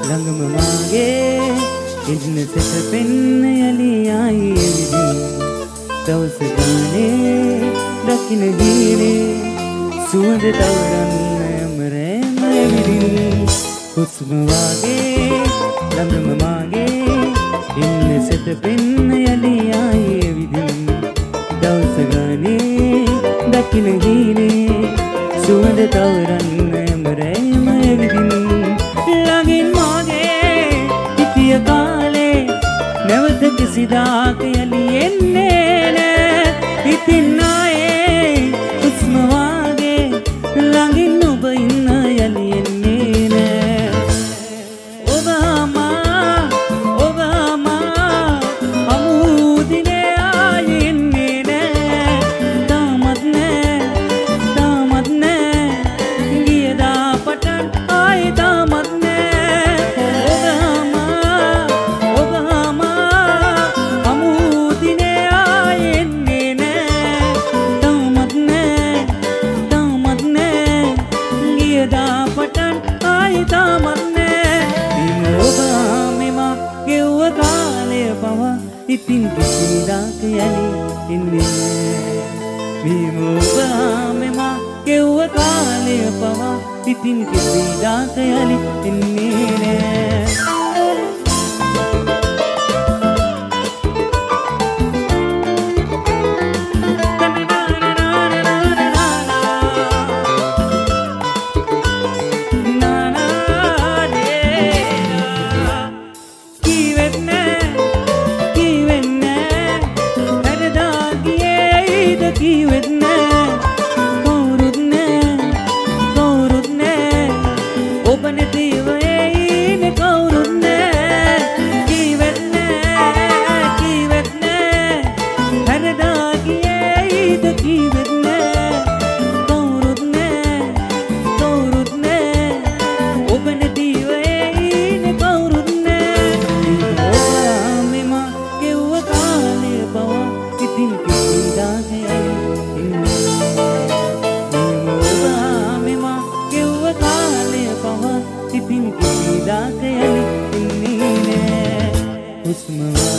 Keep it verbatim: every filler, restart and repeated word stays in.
ළඟම මාගේ ඉන්න සැතපෙන්න යලි ආයි එවිදින් දවස ගානේ දකින දීනේ සුවඳ තවරන්න යමරෑම එවිදින් හුස්ම වාගේ ළඟම මාගේ ඉන්න සැතපෙන්න යලි ආයි එවිදින් දවස ගානේ දකින දීනේ සුවඳ තවරන්න යමරෑම එවිදින් ළඟින් මාගේ හිටිය කාලේ නැවත කිසිදාක යලි එන්නේ නෑ ඉතින් ආයේ හුස්ම වාගේ ළඟින් ඔබ ඉන්න යලි එන්නේ නෑ ඔබ ආමා ඔබ ආමා අමුදිනේ ආයේ එන්නේ නෑ තාමත් නෑ තාමත් නෑ ගියදා පටන් ආයේ තාමත් ඉතින් කිසිදාක යලි එන්නේ මේ ඔබ මෙම ගෙව්ව කාලය පවා ඉතින් කිසිදාක යලි එන්නේ නෑ කිවෙත් නෑ කවුරුත් නෑ කවුරුත් නෑ ඔබ නැතිව එයිනේ කවුරුත් නෑ කිවෙත් නෑ කිවෙත් නෑ හැරදා ගියේද කිවෙත් නෑ කවුරුත් නෑ කවුරුත් නෑ ඔබ නැතිව එයිනේ කවුරුත් නෑ ඔබ මෙම ගෙව්ව කාලය පවා ඉතින් කිසිදාක ඉතින් කිසිදාක යලි එන්නේ නෑ හුස්ම